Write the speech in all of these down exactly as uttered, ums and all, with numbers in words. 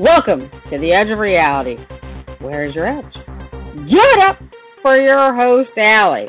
Welcome to the Edge of Reality. Where's your edge? Give it up for your host, Allie.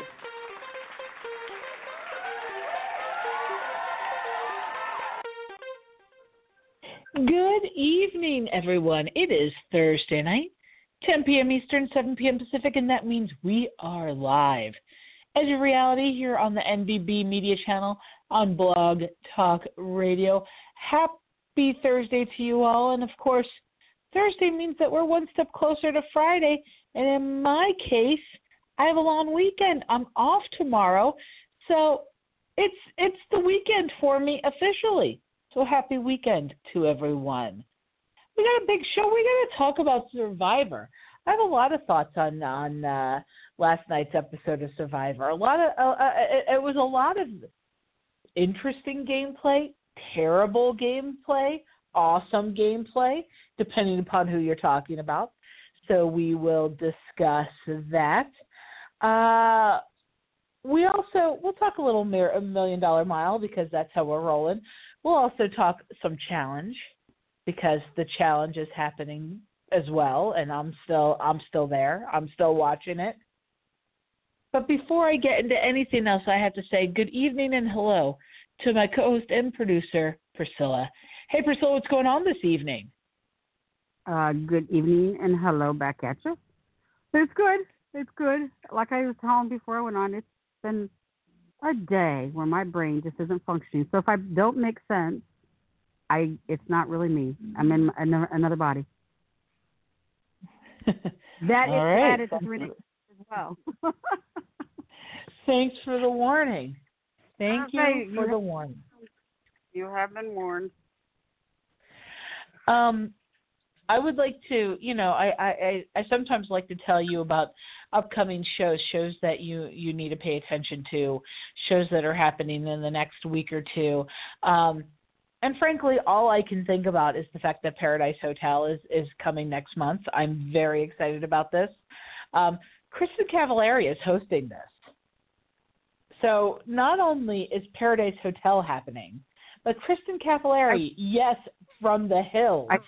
Good evening, everyone. It is Thursday night, ten p.m. Eastern, seven p.m. Pacific, and that means we are live. Edge of Reality here on the N V B Media Channel on Blog Talk Radio. Happy Thursday to you all, and of course, Thursday means that we're one step closer to Friday, and in my case, I have a long weekend. I'm off tomorrow, so it's it's the weekend for me officially. So happy weekend to everyone. We got a big show. We're going to talk about Survivor. I have a lot of thoughts on on uh, last night's episode of Survivor. A lot of uh, uh, it, it was a lot of interesting gameplay, terrible gameplay, awesome gameplay, depending upon who you're talking about. So we will discuss that. Uh, we also we'll talk a little mir- million dollar mile because that's how we're rolling. We'll also talk some challenge because the challenge is happening as well, and I'm still I'm still there. I'm still watching it. But before I get into anything else, I have to say good evening and hello to my co-host and producer, Priscilla. Hey, Priscilla, what's going on this evening? Uh, good evening and hello back at you. It's good. It's good. Like I was telling before I went on, it's been a day where my brain just isn't functioning. So if I don't make sense, I it's not really me. I'm in another, another body. That is right. added to ridiculous as well. Thanks for the warning. Thank you Okay, for you the have, warning. You have been warned. Um, I would like to, you know, I, I, I sometimes like to tell you about upcoming shows, shows that you, you need to pay attention to, shows that are happening in the next week or two. Um, and frankly, all I can think about is the fact that Paradise Hotel is, is coming next month. I'm very excited about this. Um, Kristen Cavallari is hosting this. So not only is Paradise Hotel happening, but Kristen Cavallari, I, yes, from the hills. I,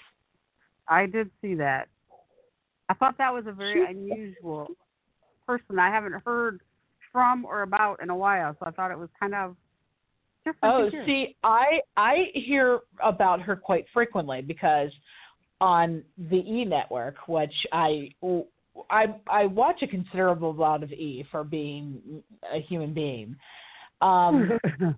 I did see that. I thought that was a very she, unusual person I haven't heard from or about in a while, so I thought it was kind of different. Oh, see, I I hear about her quite frequently because on the E! Network, which I, I, I watch a considerable amount of E! for being a human being. Um,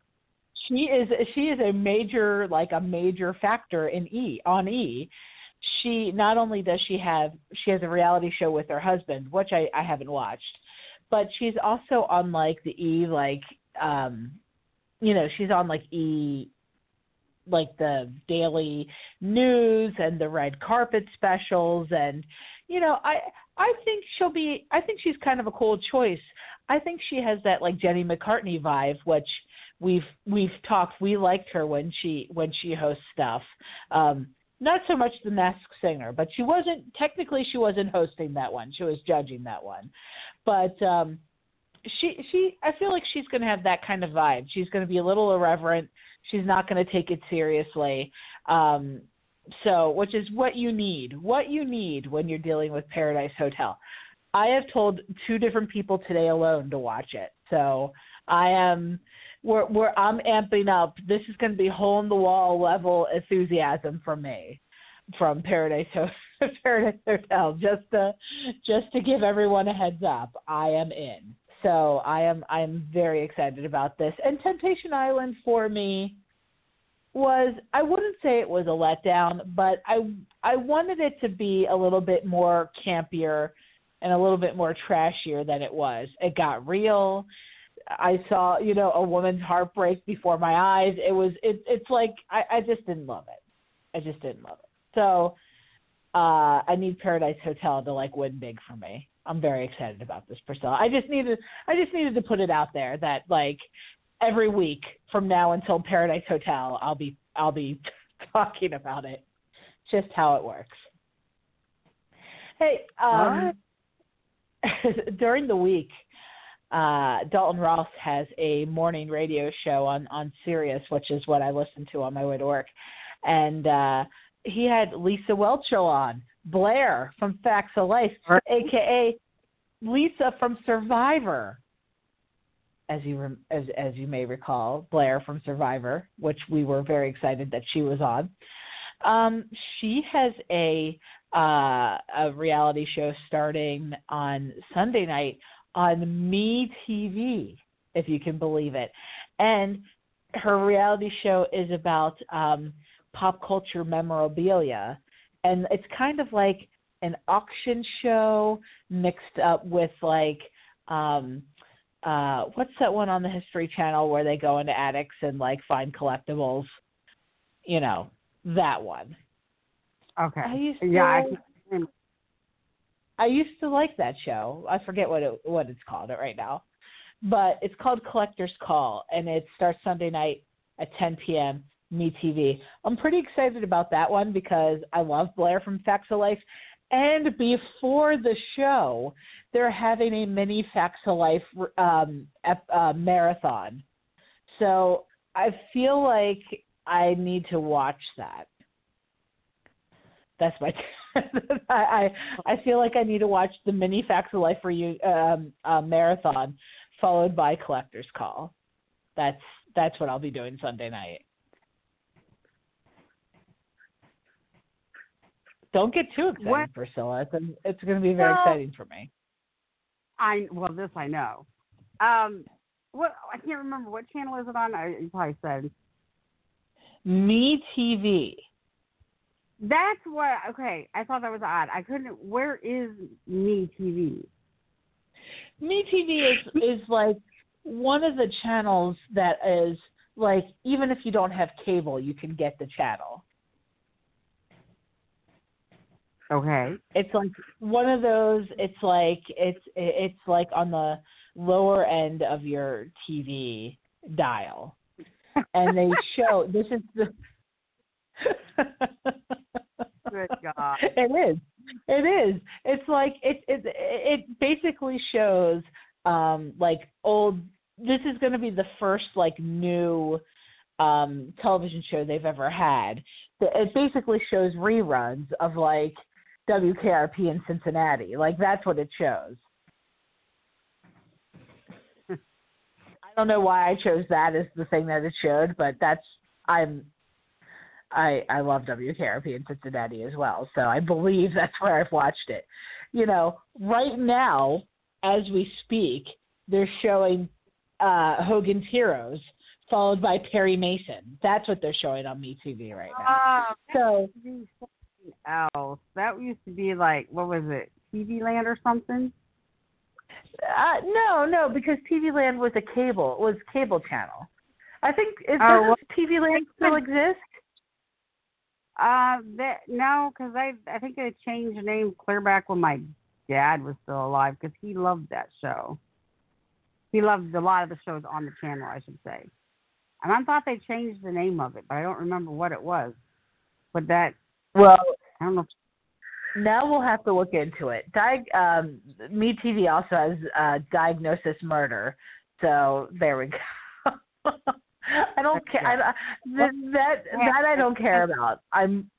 she is she is a major, like a major factor in E! on E! She not only does she have she has a reality show with her husband, which I, I haven't watched, but she's also on like the E like um you know, she's on like E like the daily news and the red carpet specials, and you know, I I think she'll be I think she's kind of a cool choice. I think she has that like Jenny McCartney vibe, which we've we've talked we liked her when she when she hosts stuff. Um Not so much The Masked Singer, but she wasn't, technically she wasn't hosting that one. She was judging that one. But um, she, she, I feel like she's going to have that kind of vibe. She's going to be a little irreverent. She's not going to take it seriously. Um, so, which is what you need, what you need when you're dealing with Paradise Hotel. I have told two different people today alone to watch it. So I am... We're, we're, I'm amping up. This is going to be hole-in-the-wall level enthusiasm from me, from Paradise, Ho- Paradise Hotel. Just to, just to give everyone a heads up, I am in. So I am, I am very excited about this. And Temptation Island for me was, I wouldn't say it was a letdown, but I, I wanted it to be a little bit more campier and a little bit more trashier than it was. It got real. I saw, you know, a woman's heartbreak before my eyes. It was, it, it's like, I, I just didn't love it. I just didn't love it. So uh, I need Paradise Hotel to like win big for me. I'm very excited about this, Priscilla. I just needed, I just needed to put it out there that like every week from now until Paradise Hotel, I'll be, I'll be talking about it. Just how it works. Hey, um, right. during the week, uh, Dalton Ross has a morning radio show on, on Sirius, which is what I listen to on my way to work. And uh, he had Lisa Welcho on, Blair from Facts of Life, Right. a k a. Lisa from Survivor. As you rem- as as you may recall, Blair from Survivor, which we were very excited that she was on. Um, she has a uh, a reality show starting on Sunday night on MeTV, if you can believe it, and her reality show is about um, pop culture memorabilia, and it's kind of like an auction show mixed up with like um, uh, what's that one on the History Channel where they go into attics and like find collectibles? You know, that one. Okay. I used to, yeah, I can. I used to like that show. I forget what it, what it's called right now, but it's called Collector's Call, and it starts Sunday night at ten p.m. MeTV. I'm pretty excited about that one because I love Blair from Facts of Life, and before the show, they're having a mini Facts of Life um, uh, marathon. So I feel like I need to watch that. That's my. I, I I feel like I need to watch the mini Facts of Life reu- um, uh, marathon, followed by Collector's Call. That's that's what I'll be doing Sunday night. Don't get too excited, What? Priscilla. It's it's going to be very Well, exciting for me. I well, this I know. Um, what I can't remember what channel is it on. I you probably said. MeTV. That's what. Okay, I thought that was odd. I couldn't. Where is MeTV? MeTV is is like one of the channels that is like even if you don't have cable, you can get the channel. Okay. It's like one of those. It's like it's it's like on the lower end of your T V dial, and they show this is the. Good God. It is. It is. It's like it it it basically shows um like old. This is going to be the first like new um television show they've ever had. It basically shows reruns of like W K R P in Cincinnati. Like that's what it shows. I don't know why I chose that as the thing that it showed, but that's I'm I I love W K R P in Cincinnati as well. So I believe that's where I've watched it. You know, right now as we speak, they're showing uh, Hogan's Heroes followed by Perry Mason. That's what they're showing on MeTV right now. Uh, So something else. That used to be like, what was it, T V Land or something? Uh, no, no, because T V Land was a cable, was cable channel. I think is Oh, does well, T V Land still exist? Uh, that no, because I I think they changed the name clear back when my dad was still alive because he loved that show. He loved a lot of the shows on the channel, I should say. And I thought they changed the name of it, but I don't remember what it was. But that, Well, I don't know. now we'll have to look into it. Di- um, MeTV also has uh, Diagnosis Murder, so there we go. I don't care. I, that that that I don't care about. I'm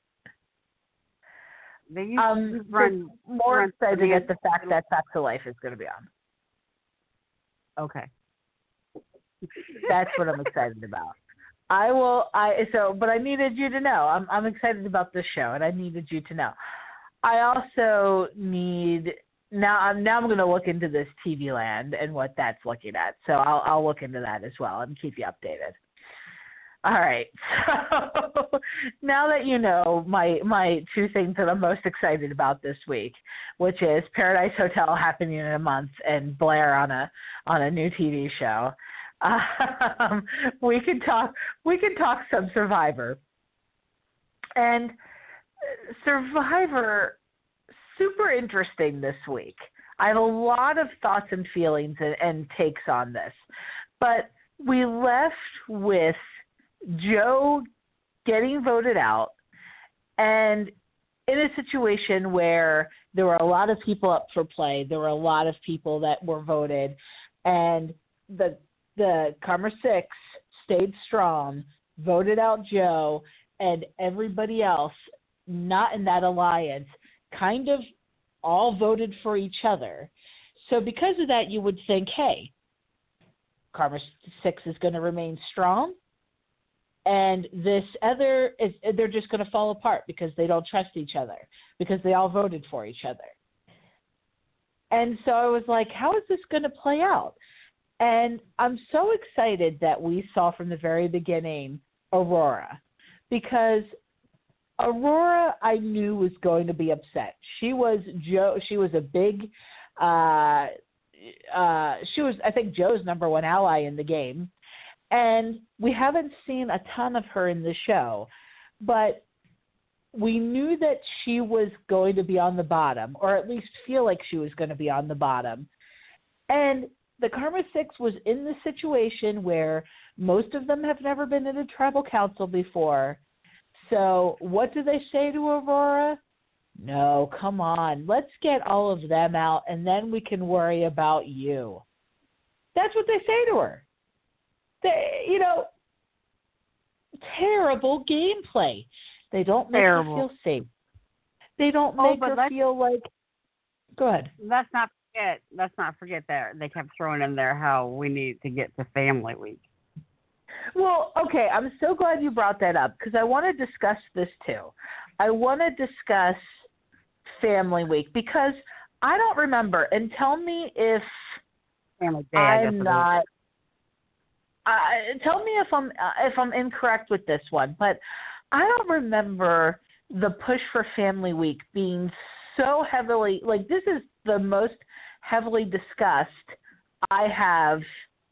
They used um to run more run excited at the fact that Facts of Life is going to be on. Okay. That's what I'm excited about. I will. I so, but I needed you to know. I'm I'm excited about this show, and I needed you to know. I also need now. I'm now I'm going to look into this T V Land and what that's looking at. So I'll I'll look into that as well and keep you updated. All right. So now that you know my my two things that I'm most excited about this week, which is Paradise Hotel happening in a month and Blair on a on a new T V show, um, we can talk we can talk some Survivor. And Survivor, super interesting this week. I have a lot of thoughts and feelings and, and takes on this, but we left with Joe getting voted out and in a situation where there were a lot of people up for play. There were a lot of people that were voted, and the the Karma Six stayed strong, voted out Joe, and everybody else not in that alliance kind of all voted for each other. So because of that, you would think, hey, Karma Six is going to remain strong, and this other is they're just going to fall apart because they don't trust each other, because they all voted for each other. And so I was like, how is this going to play out? And I'm so excited that we saw from the very beginning Aurora, because Aurora I knew was going to be upset. She was Joe. She was a big. Uh, uh, she was, I think, Joe's number one ally in the game, and we haven't seen a ton of her in the show, but we knew that she was going to be on the bottom, or at least feel like she was going to be on the bottom. And the Karma Six was in the situation where most of them have never been in a tribal council before. So what do they say to Aurora? No, come on. Let's get all of them out, and then we can worry about you. That's what they say to her. They, you know, terrible gameplay. They don't make Terrible. her feel safe. They don't Oh, make but her let's- feel like. Go ahead. Let's not forget. Let's not forget that they kept throwing in there how we need to get to Family Week. Well, okay, I'm so glad you brought that up, because I want to discuss this too. I want to discuss Family Week, because I don't remember, and tell me if Family Day, I guess I'm it is. not. Uh, tell me if I'm uh, if I'm incorrect with this one, but I don't remember the push for Family Week being so heavily, like, this is the most heavily discussed I have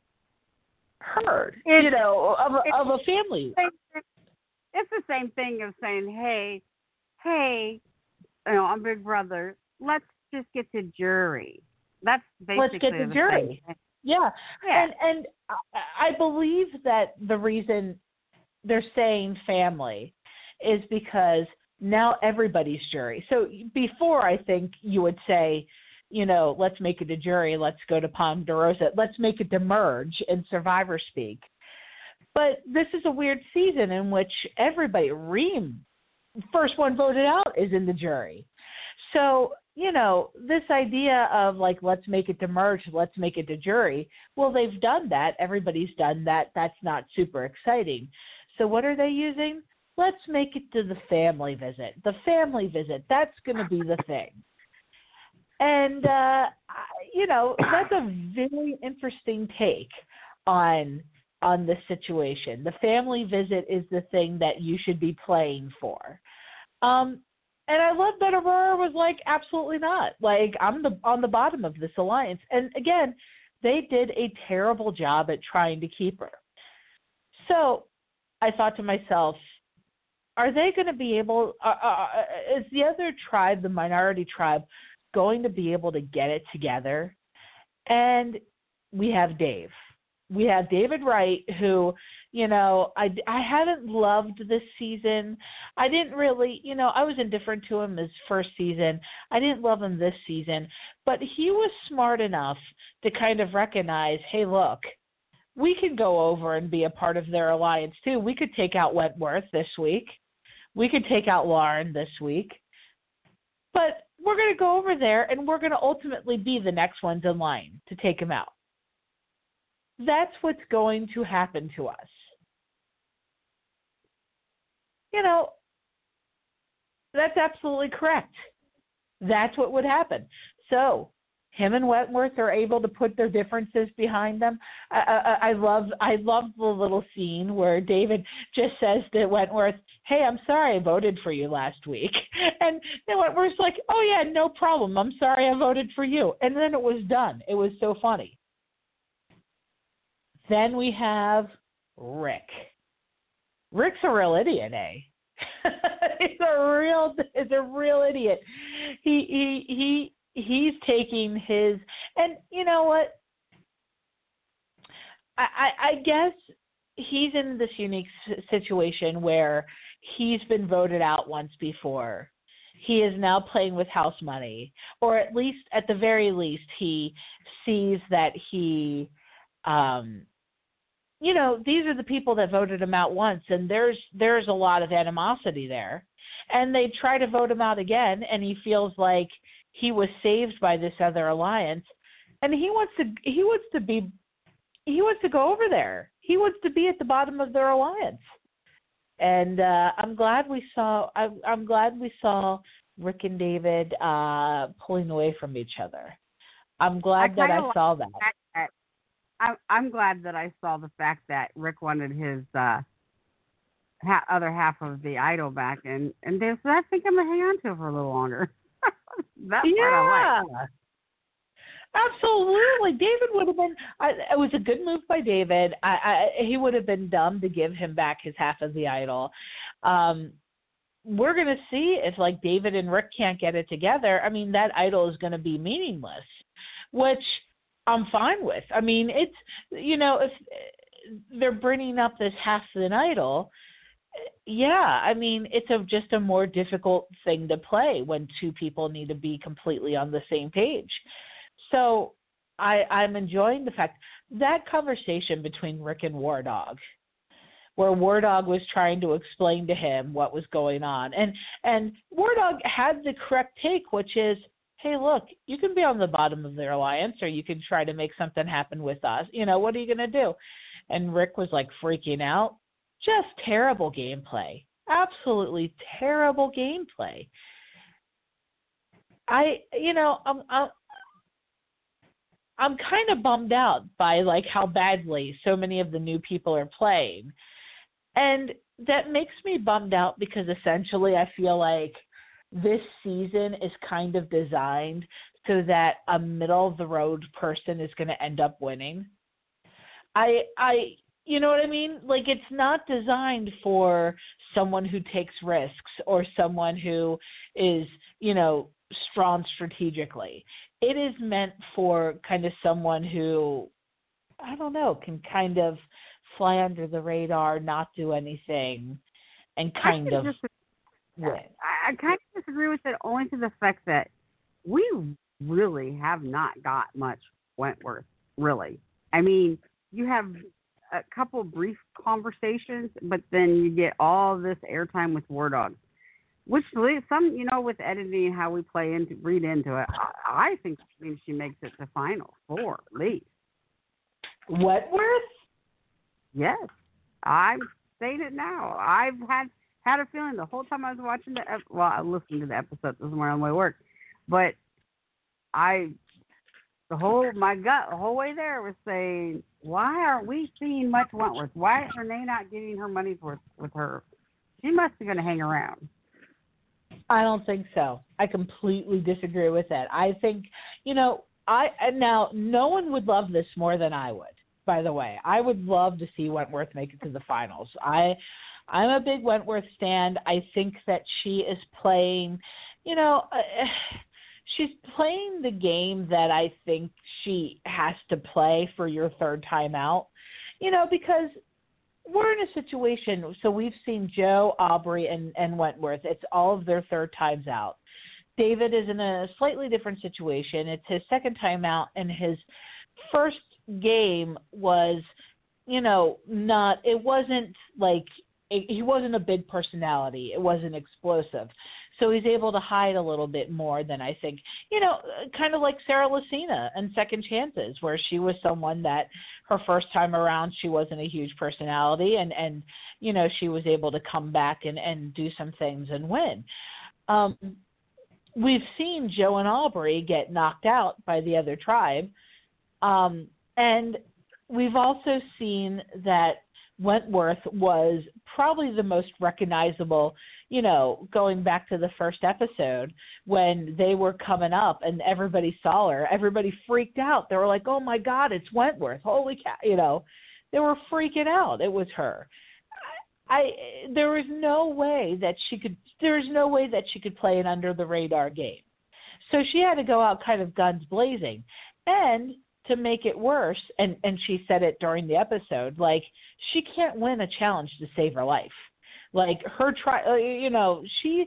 heard, It's- you know, of a, of a family. It's the same thing of saying, hey, hey, you know, I'm Big Brother. Let's just get to jury. That's basically Let's get to the jury. same thing. Yeah. Yeah. And and I, I believe that the reason they're saying family is because now everybody's jury. So before, I think you would say, you know, let's make it a jury, let's go to Ponderosa, let's make it Demerge in Survivor speak. But this is a weird season in which everybody, Reem, first one voted out, is in the jury. So, you know, this idea of like, let's make it Demerge, let's make it a jury, well, they've done that. Everybody's done that. That's not super exciting. So what are they using? Let's make it to the family visit. The family visit, that's going to be the thing. And, uh, you know, that's a very interesting take on on the situation. The family visit is the thing that you should be playing for. Um, and I love that Aurora was like, absolutely not. Like, I'm the on the bottom of this alliance. And, again, they did a terrible job at trying to keep her. So I thought to myself, are they going to be able uh, – uh, is the other tribe, the minority tribe, going to be able to get it together? And we have Dave. We have David Wright, who, you know, I, I haven't loved this season. I didn't really, you know, I was indifferent to him his first season. I didn't love him this season. But he was smart enough to kind of recognize, hey, look, we can go over and be a part of their alliance too. We could take out Wentworth this week. We could take out Lauren this week. But we're going to go over there, and we're going to ultimately be the next ones in line to take him out. That's what's going to happen to us. You know, that's absolutely correct. That's what would happen. So him and Wentworth are able to put their differences behind them. I, I, I love I love the little scene where David just says to Wentworth, hey, I'm sorry I voted for you last week. And then Wentworth's like, oh, yeah, no problem. I'm sorry I voted for you. And then it was done. It was so funny. Then we have Rick. Rick's a real idiot, eh? he's a real he's a real idiot. He he he he's taking his, and you know what? I I, I guess he's in this unique situation where he's been voted out once before. He is now playing with house money, or at least, at the very least, he sees that he, um, you know, these are the people that voted him out once, and there's there's a lot of animosity there. And they try to vote him out again, and he feels like he was saved by this other alliance, and he wants to he wants to be he wants to go over there. He wants to be at the bottom of their alliance. And uh, I'm glad we saw I, I'm glad we saw Rick and David uh, pulling away from each other. I'm glad I that I saw that. that. I, I'm glad that I saw the fact that Rick wanted his uh, ha- other half of the idol back, and and there's, I think I'm gonna hang on to it for a little longer. That's yeah. what I like. Absolutely. David would have been, I, it was a good move by David. I, I, he would have been dumb to give him back his half of the idol. Um, we're going to see if, like, David and Rick can't get it together. I mean, that idol is going to be meaningless, which I'm fine with. I mean, it's, you know, if they're bringing up this half of an idol, yeah, I mean, it's a, just a more difficult thing to play when two people need to be completely on the same page. So I, I'm enjoying the fact that conversation between Rick and War Dog, where War Dog was trying to explain to him what was going on. And, and War Dog had the correct take, which is, hey, look, you can be on the bottom of their alliance, or you can try to make something happen with us. You know, what are you going to do? And Rick was like freaking out. Just terrible gameplay. Absolutely terrible gameplay. I, you know, I'm, I'm I'm kind of bummed out by, like, how badly so many of the new people are playing. And that makes me bummed out because essentially I feel like this season is kind of designed so that a middle-of-the-road person is going to end up winning. I, I, you know what I mean? Like, it's not designed for someone who takes risks or someone who is, you know, strong strategically. It is meant for kind of someone who, I don't know, can kind of fly under the radar, not do anything, and kind of win. I, I kind of disagree with it only to the fact that we really have not got much Wentworth, really. I mean, you have a couple brief conversations, but then you get all this airtime with War Dog. Which some, you know, with editing, how we play into, read into it, I, I think means she makes it to final four at least. Wentworth? Yes, I'm saying it now. I've had had a feeling the whole time I was watching the ep- well, I listened to the episode this morning on my work, but I the whole my gut the whole way there was saying, why aren't we seeing much Wentworth? Why is Renee not getting her money's worth with her? She must be going to hang around. I don't think so. I completely disagree with that. I think, you know, I now no one would love this more than I would. By the way, I would love to see Wentworth make it to the finals. I, I'm a big Wentworth stan. I think that she is playing, you know, uh, she's playing the game that I think she has to play for your third time out. You know, because we're in a situation, so we've seen Joe, Aubrey, and, and Wentworth. It's all of their third times out. David is in a slightly different situation. It's his second time out, and his first game was, you know, not, it wasn't like, it, he wasn't a big personality. It wasn't explosive. So he's able to hide a little bit more than I think, you know, kind of like Sarah Lucina and Second Chances, where she was someone that her first time around, she wasn't a huge personality, and, and you know, she was able to come back and, and do some things and win. Um, we've seen Joe and Aubrey get knocked out by the other tribe, um, and we've also seen that Wentworth was probably the most recognizable, you know, going back to the first episode when they were coming up and everybody saw her, everybody freaked out. They were like, oh my God, it's Wentworth. Holy cow. You know, they were freaking out. It was her. I, I there was no way that she could, there was no way that she could play an under the radar game. So she had to go out kind of guns blazing. And to make it worse, and, and she said it during the episode, like, she can't win a challenge to save her life. Like, her tri- you know, she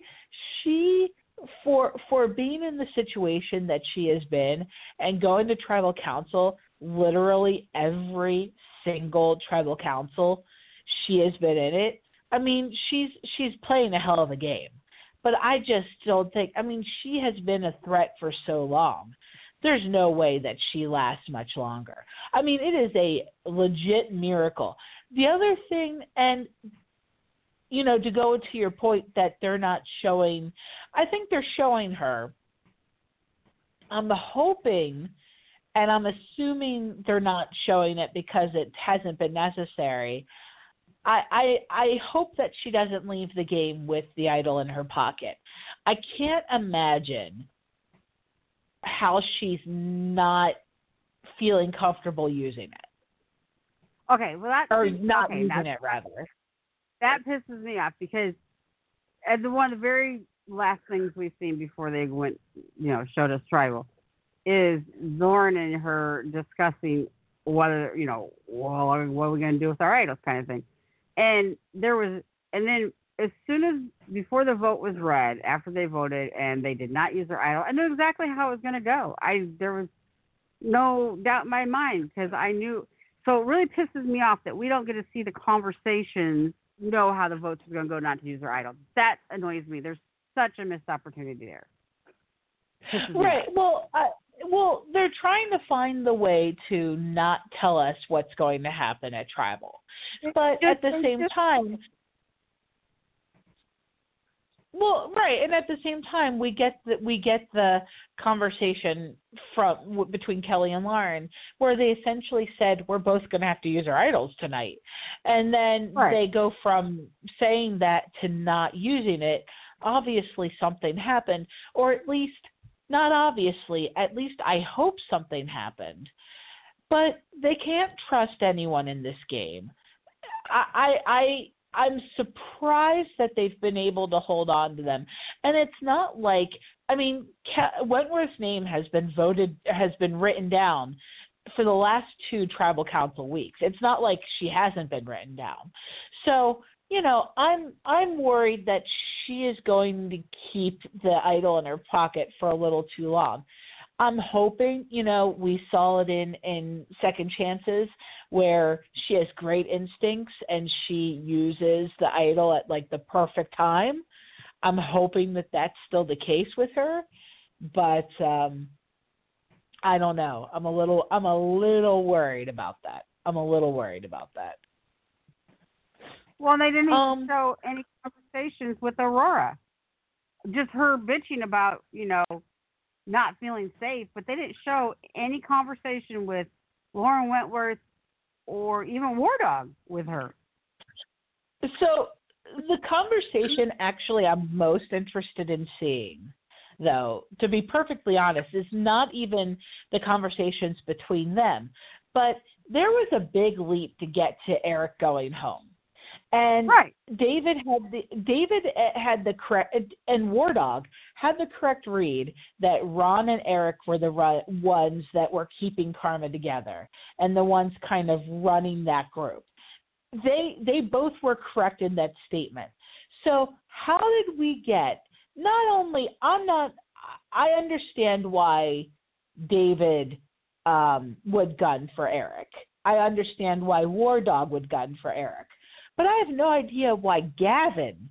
she for for being in the situation that she has been and going to tribal council, literally every single tribal council she has been in it. I mean, she's she's playing a hell of a game. but I just don't think, I mean, she has been a threat for so long. There's no way that she lasts much longer. I mean, it is a legit miracle. The other thing, and, you know, to go to your point that they're not showing, I think they're showing her. I'm hoping, and I'm assuming they're not showing it because it hasn't been necessary. I, I I hope that she doesn't leave the game with the idol in her pocket. I can't imagine how she's not feeling comfortable using it. Okay, well that or not okay, using it rather. That pisses me off because as one of the very last things we've seen before they went, you know, showed us Tribal, is Lauren and her discussing whether, you know, well, what are we going to do with our idols kind of thing. And there was, and then as soon as, before the vote was read, after they voted and they did not use their idol, I knew exactly how it was going to go. I, there was no doubt in my mind because I knew, so it really pisses me off that we don't get to see the conversations, know how the votes are going to go not to use their idol. That annoys me. There's such a missed opportunity there. Right. Well, uh, well, they're trying to find the way to not tell us what's going to happen at Tribal, but just, at the same just, time, well, right, and at the same time, we get the, we get the conversation from w- between Kelly and Lauren, where they essentially said we're both going to have to use our idols tonight, and then right. they go from saying that to not using it. Obviously, something happened, or at least. Not obviously, at least I hope something happened. But they can't trust anyone in this game. I, I, I, I'm surprised that they've been able to hold on to them. And it's not like, I mean, Wentworth's name has been voted, has been written down for the last two tribal council weeks. It's not like she hasn't been written down. So, you know, I'm I'm worried that she is going to keep the idol in her pocket for a little too long. I'm hoping, you know, we saw it in, in Second Chances where she has great instincts and she uses the idol at like the perfect time. I'm hoping that that's still the case with her, but um, I don't know. I'm a little I'm a little worried about that. I'm a little worried about that. Well, they didn't um, show any conversations with Aurora. Just her bitching about, you know, not feeling safe, but they didn't show any conversation with Lauren Wentworth or even War Dog with her. So the conversation actually I'm most interested in seeing, though, to be perfectly honest, is not even the conversations between them, but there was a big leap to get to Eric going home. And right. David had the David had the correct and War Dog had the correct read that Ron and Eric were the run, ones that were keeping Karma together and the ones kind of running that group. They they both were correct in that statement. So how did we get? Not only I'm not I understand why David um, would gun for Eric. I understand why War Dog would gun for Eric. But I have no idea why Gavin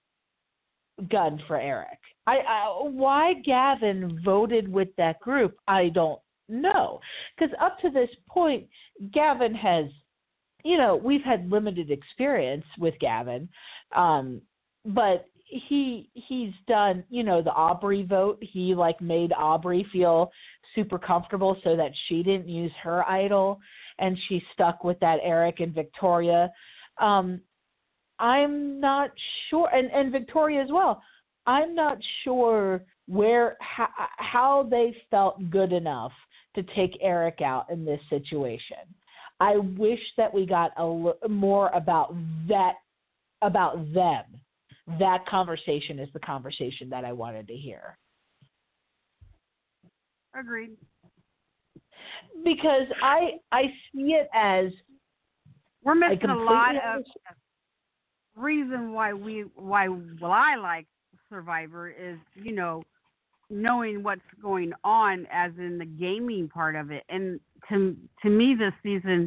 gunned for Eric. I, I why Gavin voted with that group, I don't know. Because up to this point, Gavin has, you know, we've had limited experience with Gavin, um, but he he's done, you know, the Aubrey vote. He like made Aubrey feel super comfortable so that she didn't use her idol, and she stuck with that Eric and Victoria. Um, I'm not sure, and, and Victoria as well. I'm not sure where how, how they felt good enough to take Eric out in this situation. I wish that we got a l- more about that about them. That conversation is the conversation that I wanted to hear. Agreed. Because I I see it as we're missing a lot of reason why we why well I like Survivor is, you know, knowing what's going on as in the gaming part of it. And to to me this season,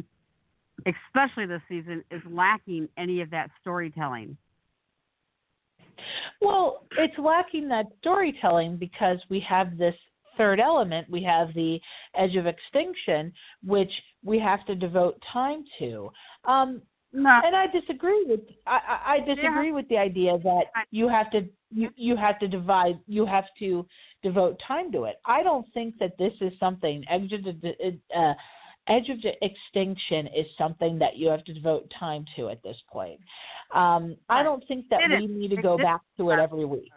especially this season, is lacking any of that storytelling. Well, it's lacking that storytelling because we have this third element. We have the edge of extinction, which we have to devote time to. Um, No. and I disagree with I, I I disagree Yeah. with the idea that you have to you, you have to divide you have to devote time to it. I don't think that this is something edge of uh, edge of extinction is something that you have to devote time to at this point. Um, I don't think that Did we it. need to They go did back to it that. every week.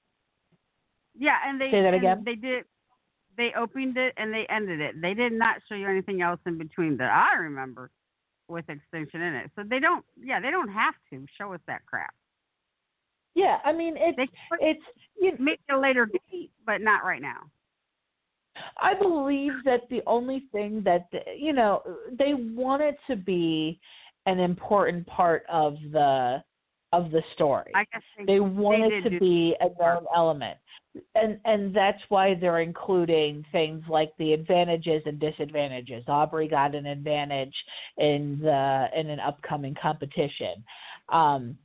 Yeah, and they Say that and again? they did. They opened it and they ended it. They did not show you anything else in between that I remember with extinction in it. So they don't. Yeah, they don't have to show us that crap. Yeah, I mean it's They it's you, make it a later date, but not right now. I believe that the only thing that you know they want it to be an important part of the of the story. I guess they, They want they it did to do be a known element, and and that's why they're including things like the advantages and disadvantages. Aubrey got an advantage in the in an upcoming competition. Um,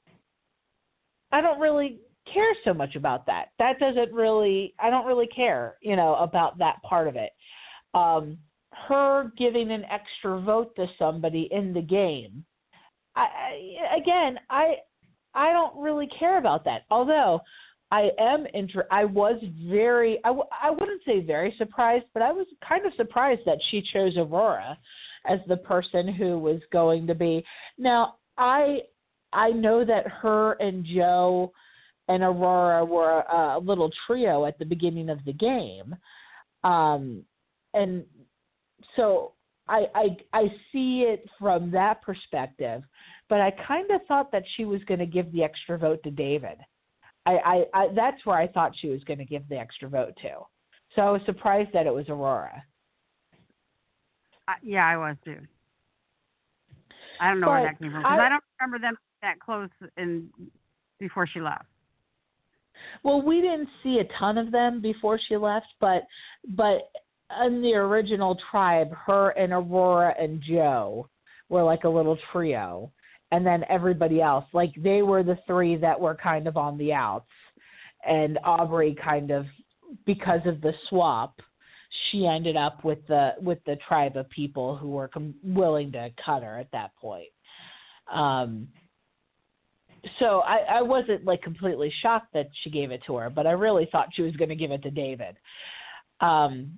I don't really care so much about that. That doesn't really, I don't really care, you know, about that part of it. Um, her giving an extra vote to somebody in the game, I, I again, I, I don't really care about that. Although I am inter, I was very, I, w- I wouldn't say very surprised, but I was kind of surprised that she chose Aurora as the person who was going to be. Now, I, I know that her and Joe and Aurora were a, a little trio at the beginning of the game. Um, and so I, I, I see it from that perspective, but I kind of thought that she was going to give the extra vote to David. I, I, I that's where I thought she was going to give the extra vote to. So I was surprised that it was Aurora. Uh, yeah, I was too. I don't know But where that came from because I- I, don't remember them that close in before she left. Well, we didn't see a ton of them before she left, but but in the original tribe, her and Aurora and Joe were like a little trio, and then everybody else, like they were the three that were kind of on the outs, and Aubrey kind of, because of the swap, she ended up with the with the tribe of people who were com- willing to cut her at that point. Um, so I, I wasn't like completely shocked that she gave it to her, but I really thought she was going to give it to David. Um,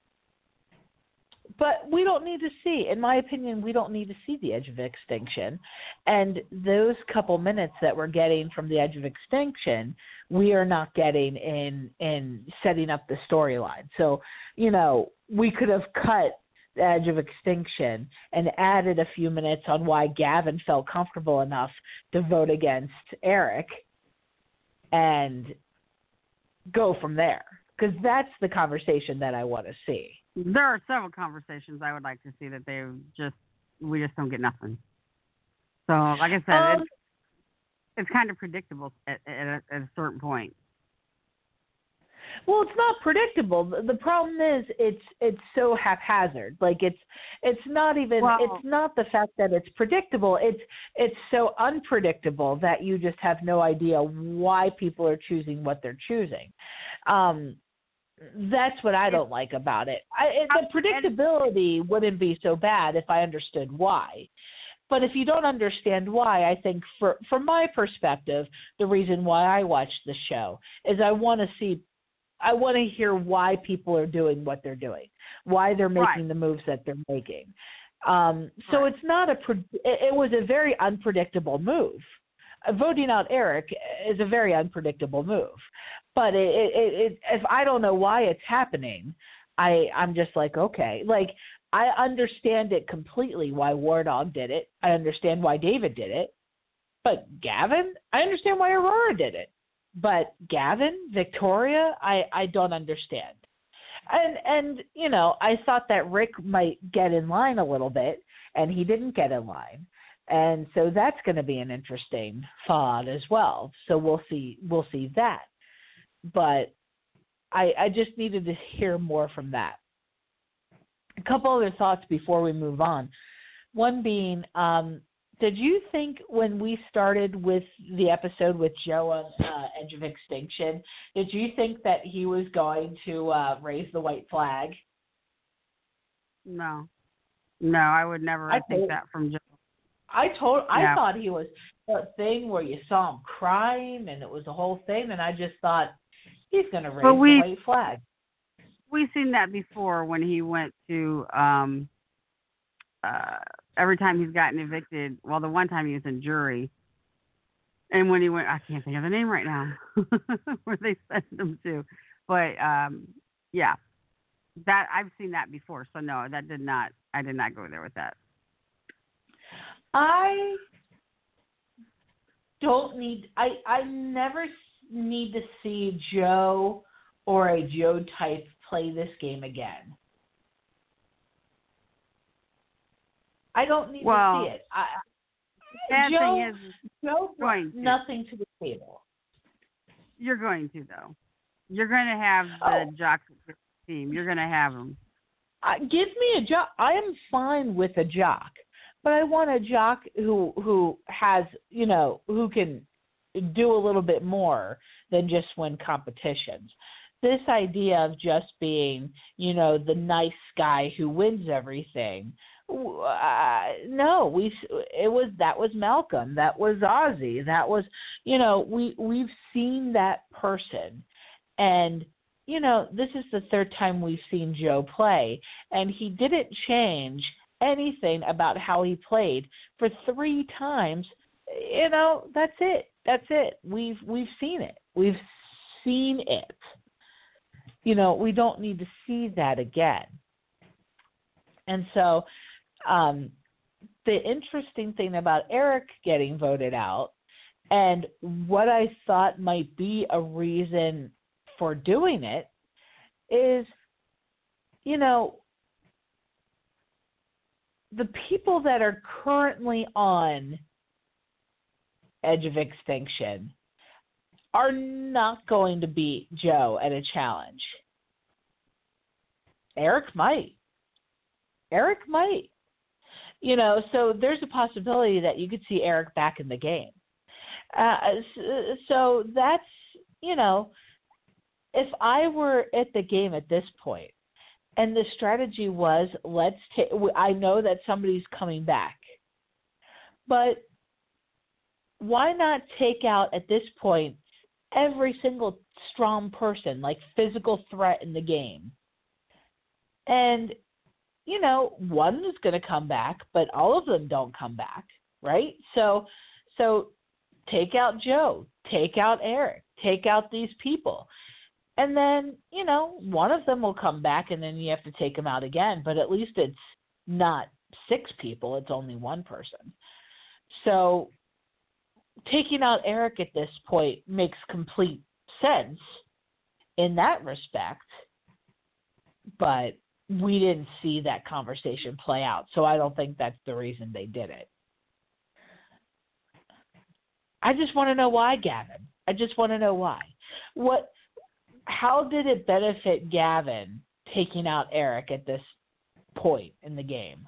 but we don't need to see, in my opinion, we don't need to see the Edge of Extinction. And those couple minutes that we're getting from the Edge of Extinction, we are not getting in, in setting up the storyline. So, you know, we could have cut the Edge of Extinction and added a few minutes on why Gavin felt comfortable enough to vote against Eric and go from there. Because that's the conversation that I want to see. There are several conversations I would like to see that they just we just don't get nothing. So, like I said, Um, it's, it's kind of predictable at, at, a, at a certain point. Well, it's not predictable. The the problem is it's it's so haphazard. Like it's it's not even Well- it's not the fact that it's predictable. It's it's so unpredictable that you just have no idea why people are choosing what they're choosing. Um, that's what I don't like about it. I, it the predictability wouldn't be so bad if I understood why. But if you don't understand why, I think for from my perspective, the reason why I watch the show is I want to see I want to hear why people are doing what they're doing, why they're making Right. the moves that they're making. Um, so Right. it's not a, pre- it, it was a very unpredictable move. Uh, voting out Eric is a very unpredictable move. But it, it, it, if I don't know why it's happening, I, I'm just like, okay. Like, I understand it completely why War Dog did it. I understand why David did it. But Gavin, I understand why Aurora did it. But Gavin, Victoria, I, I don't understand. And, and, you know, I thought that Rick might get in line a little bit, and he didn't get in line. And so that's going to be an interesting thought as well. So we'll see, we'll see that. But I, I just needed to hear more from that. A couple other thoughts before we move on. One being, um, did you think when we started with the episode with Joe on uh, Edge of Extinction, did you think that he was going to uh, raise the white flag? No. No, I would never I think told, that from Joe. I told, I yeah. thought he was that thing where you saw him crying and it was a whole thing, and I just thought he's going to raise we, the white flag. We've seen that before when he went to um, uh, every time he's gotten evicted. Well, the one time he was in jury, and when he went, I can't think of the name right now, where they sent him to, but um, yeah, that I've seen that before. So no, that did not. I did not go there with that. I don't need. I I never need to see Joe or a Joe type play this game again. I don't need well, to see it. I, bad Joe, thing is, Joe brought to. nothing to the table. You're going to though. You're going to have the oh. jocks team. You're going to have them. Uh, give me a jock. I am fine with a jock, but I want a jock who who has, you know, who can do a little bit more than just win competitions. This idea of just being, you know, the nice guy who wins everything. Uh, no, we it was that was Malcolm, that was Ozzy, that was, you know, we we've seen that person, and you know, this is the third time we've seen Joe play, and he didn't change anything about how he played for three times. You know, that's it. That's it. We've we've seen it. We've seen it. You know, we don't need to see that again. And so, um, the interesting thing about Eric getting voted out, and what I thought might be a reason for doing it, is, you know, the people that are currently on Edge of Extinction are not going to beat Joe at a challenge. Eric might. Eric might. You know, so there's a possibility that you could see Eric back in the game. Uh, so that's, you know, if I were at the game at this point and the strategy was, let's take, I know that somebody's coming back, but why not take out at this point every single strong person, like physical threat in the game? And, you know, one is going to come back, but all of them don't come back, right? So, so take out Joe, take out Eric, take out these people. And then, you know, one of them will come back and then you have to take them out again, but at least it's not six people, it's only one person. So taking out Eric at this point makes complete sense in that respect, but we didn't see that conversation play out, so I don't think that's the reason they did it. I just want to know why, Gavin. I just want to know why. What? How did it benefit Gavin taking out Eric at this point in the game?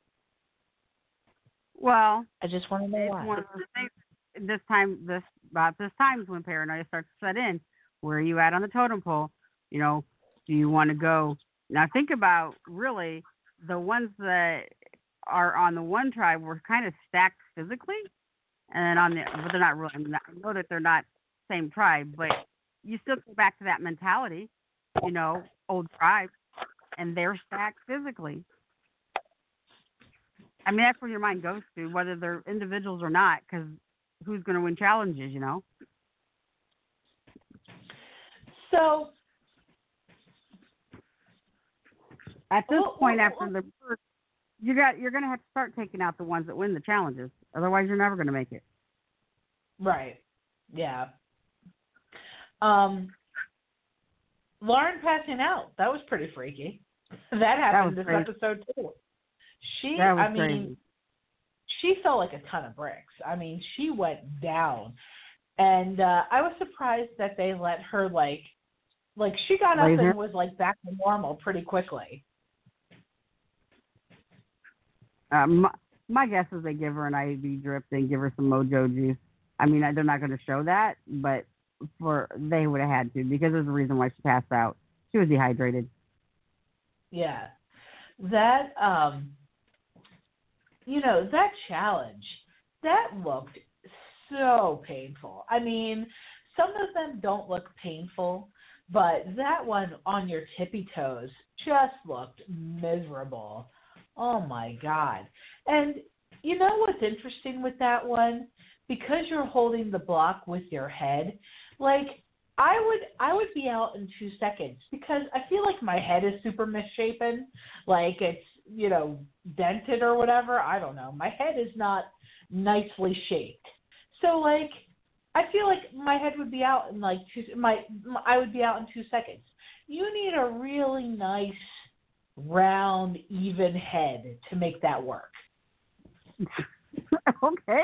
Well, I just want to know it's why. One of those things, this time, this about this time is when paranoia starts to set in. Where are you at on the totem pole? You know, do you want to go? Now think about really the ones that are on the one tribe were kind of stacked physically, and on the but they're not really. I, mean, I know that they're not same tribe, but you still go back to that mentality, you know, old tribe, and they're stacked physically. I mean, that's where your mind goes to, whether they're individuals or not, because who's going to win challenges, you know? So, at this well, point, well, after the first, you got you're going to have to start taking out the ones that win the challenges. Otherwise, you're never going to make it. Right. Yeah. Um, Lauren passing out. That was pretty freaky. That happened that this crazy. episode too. She, that was I mean, crazy. she felt like a ton of bricks. I mean, she went down, and uh, I was surprised that they let her like, like she got up Laser. and was like back to normal pretty quickly. Um, My guess is they give her an I V drip, they give her some Mojo juice. I mean, they're not going to show that, but for they would have had to because there's a reason why she passed out. She was dehydrated. Yeah. That, um, you know, that challenge, that looked so painful. I mean, some of them don't look painful, but that one on your tippy toes just looked miserable. Oh, my God. And you know what's interesting with that one? Because you're holding the block with your head, like, I would I would be out in two seconds because I feel like my head is super misshapen, like it's, you know, dented or whatever. I don't know. My head is not nicely shaped. So, like, I feel like my head would be out in, like, two, my, my I would be out in two seconds. You need a really nice, round, even head to make that work. Okay.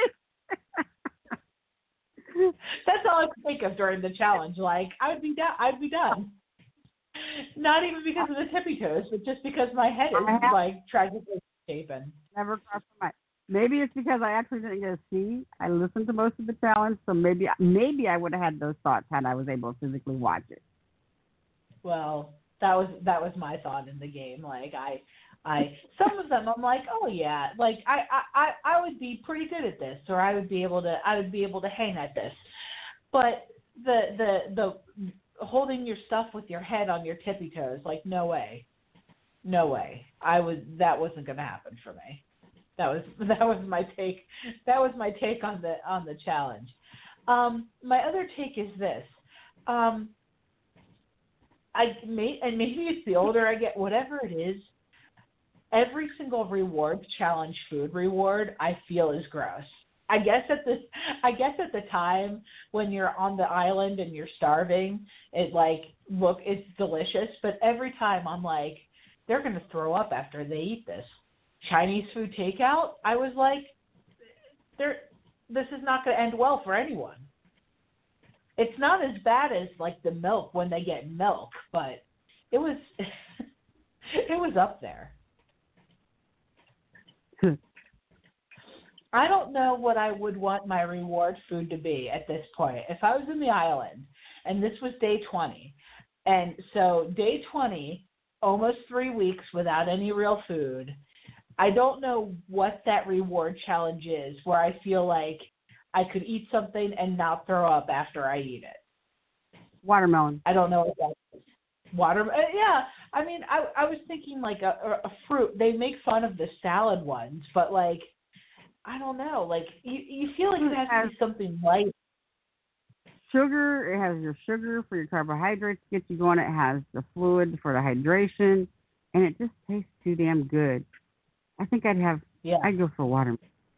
That's all I could think of during the challenge. Like, I would be done. I'd be done. Not even because of the tippy toes, but just because my head is have, like tragically shapen. Never crossed my mind. Maybe it's because I actually didn't get to see. I listened to most of the challenge, so maybe maybe I would have had those thoughts had I was able to physically watch it. Well, that was that was my thought in the game. Like I, I some of them I'm like, oh yeah, like I, I, I would be pretty good at this, or I would be able to I would be able to hang at this. But the the the holding your stuff with your head on your tippy toes, like no way, no way. I would that wasn't going to happen for me. That was that was my take. That was my take on the on the challenge. Um, my other take is this. Um, I may and maybe it's the older I get, whatever it is. Every single reward challenge food reward I feel is gross. I guess at this I guess at the time when you're on the island and you're starving, it like look it's delicious, but every time I'm like, they're gonna throw up after they eat this. Chinese food takeout, I was like, there this is not gonna end well for anyone. It's not as bad as like the milk when they get milk, but it was it was up there. I don't know what I would want my reward food to be at this point. If I was in the island and this was day twenty, and so day twenty, almost three weeks without any real food, I don't know what that reward challenge is where I feel like I could eat something and not throw up after I eat it. Watermelon. I don't know what that is. Water, uh, yeah. I mean, I I was thinking like a, a fruit. They make fun of the salad ones, but like, I don't know. Like, you, you feel like it has to be something light. Sugar, it has your sugar for your carbohydrates to get you going. It has the fluid for the hydration, and it just tastes too damn good. I think I'd have, Yeah. I'd go for watermelon.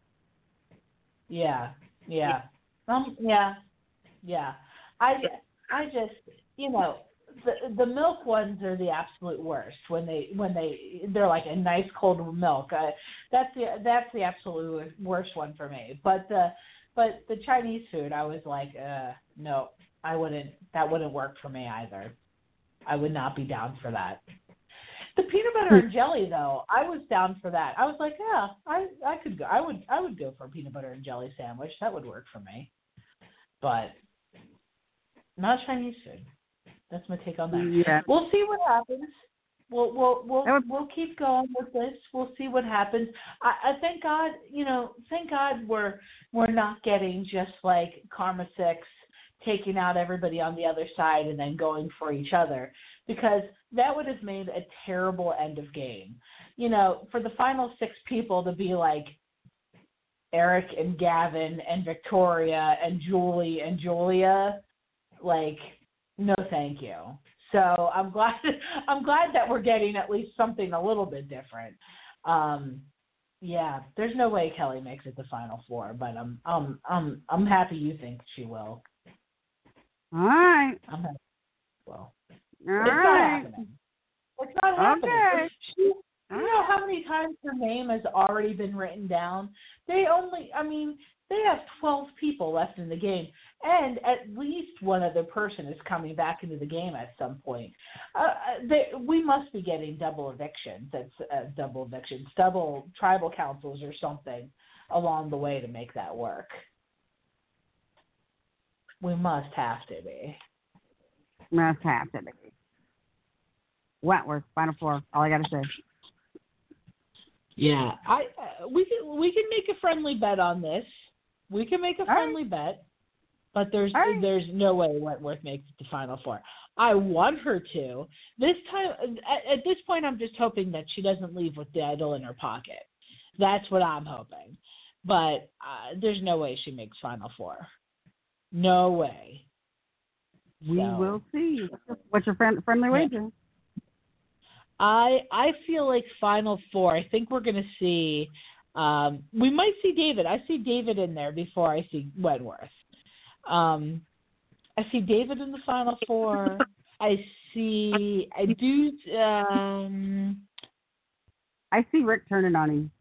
Yeah, yeah. Um, yeah, yeah. I, I just, you know, the the milk ones are the absolute worst when they when they they're like a nice cold milk. Uh, that's the that's the absolute worst one for me. But the but the Chinese food, I was like, uh, no, I wouldn't. That wouldn't work for me either. I would not be down for that. The peanut butter and jelly, though, I was down for that. I was like, yeah, I I could go. I would I would go for a peanut butter and jelly sandwich. That would work for me. But not Chinese food. That's my take on that. Yeah. We'll see what happens. We'll we'll we'll would... we'll keep going with this. We'll see what happens. I, I thank God, you know, thank God we're we're not getting just like Karma Six, taking out everybody on the other side and then going for each other, because that would have made a terrible end of game. You know, for the final six people to be like Eric and Gavin and Victoria and Julie and Julia, like, no, thank you. So I'm glad I'm glad that we're getting at least something a little bit different. Um, yeah, there's no way Kelly makes it to Final Four, but I'm I'm I'm I'm happy you think she will. All right. I'm happy. Well, All it's right. not happening. It's not happening. Okay. She, you know how many times her name has already been written down? They only, I mean, they have twelve people left in the game, and at least one other person is coming back into the game at some point. Uh, they, we must be getting double evictions. That's uh, double evictions, double tribal councils or something along the way to make that work. We must have to be. Must have to be. Wentworth, Final Four. All I got to say. Yeah, I uh, we can we can make a friendly bet on this. We can make a All friendly right. bet, but there's Right. there's no way Wentworth makes it to Final Four. I want her to. This time, at, at this point, I'm just hoping that she doesn't leave with the idol in her pocket. That's what I'm hoping. But uh, there's no way she makes Final Four. No way. We So, will see. What's your friend, friendly Yeah. wager? I I feel like Final Four. I think we're going to see. Um, we might see David. I see David in there before I see Wentworth. Um, I see David in the Final Four. I see. I do. Um, I see Rick turning on him.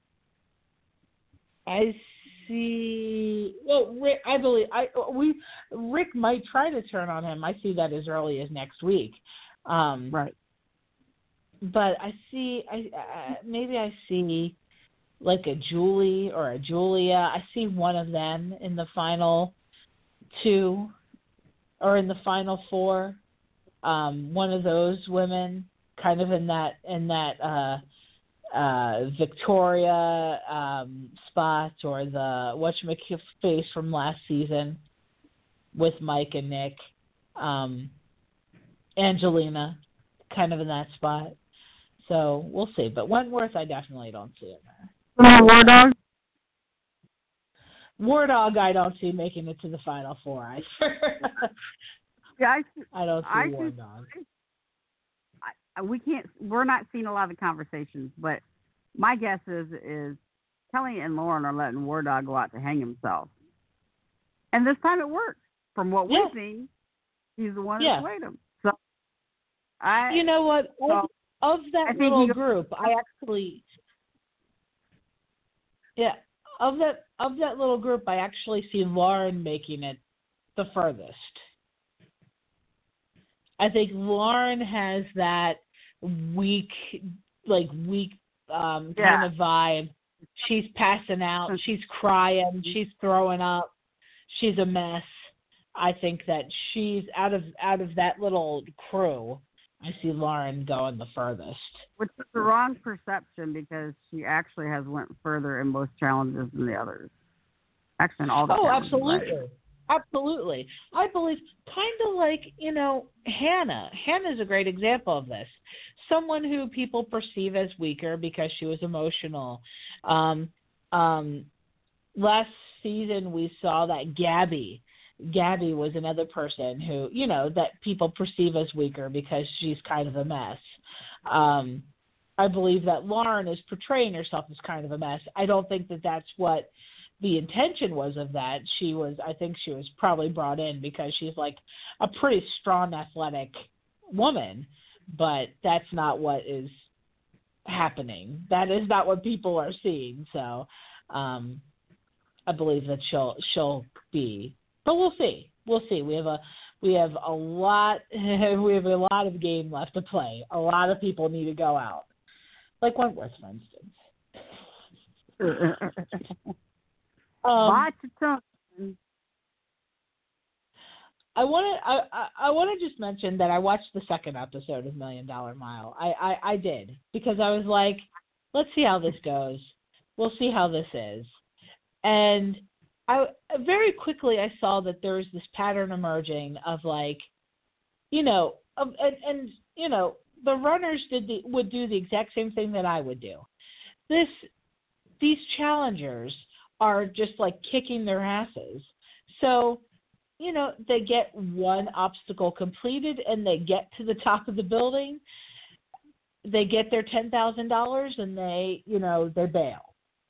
I see. Well, Rick. I believe. I we Rick might try to turn on him. I see that as early as next week. Um, Right. But I see. I uh, maybe I see like a Julie or a Julia. I see one of them in the final two or in the final four. Um, one of those women, kind of in that in that uh, uh, Victoria um, spot, or the whatchamacface from last season with Mike and Nick, um, Angelina, kind of in that spot. So we'll see. But Wentworth, I definitely don't see it there. War Dog? War Dog, I don't see making it to the Final Four. I, Yeah, I, see- I don't see I War see- Dog. I, we can't. We're not seeing a lot of conversations, but my guess is is Kelly and Lauren are letting War Dog go out to hang himself, and this time it worked. From what Yeah. we've seen, he's the one Yeah. that swayed him. So I, You know what? Of, well, of that I think little he- group, I actually, yeah, of that of that little group, I actually see Lauren making it the furthest. I think Lauren has that weak, like weak um, Yeah. kind of vibe. She's passing out. She's crying. She's throwing up. She's a mess. I think that she's out of out of that little crew. I see Lauren going the furthest. which is the wrong perception because she actually has went further in most challenges than the others. Actually, in all the Oh, challenges, absolutely. right? Absolutely. I believe kind of like, you know, Hannah. Hannah's a great example of this. Someone who people perceive as weaker because she was emotional. Um, um, last season we saw that Gabby. Gabby was another person who, you know, that people perceive as weaker because she's kind of a mess. Um, I believe that Lauren is portraying herself as kind of a mess. I don't think that that's what the intention was of that. She was, I think she was probably brought in because she's like a pretty strong, athletic woman, but that's not what is happening. That is not what people are seeing. So, um, I believe that she'll, she'll be, but we'll see. We'll see. We have a, we have a lot, we have a lot of game left to play. A lot of people need to go out. Like Wentworth, for instance. Um, Watch your tongue. I want to. I, I, I want to just mention that I watched the second episode of Million Dollar Mile. I, I, I did because I was like, let's see how this goes. We'll see how this is. And I very quickly I saw that there was this pattern emerging of like, you know, of, and, and you know, the runners did the, would do the exact same thing that I would do. This, these challengers are just like kicking their asses. So, you know, they get one obstacle completed and they get to the top of the building. They get their ten thousand dollars and they, you know, they bail.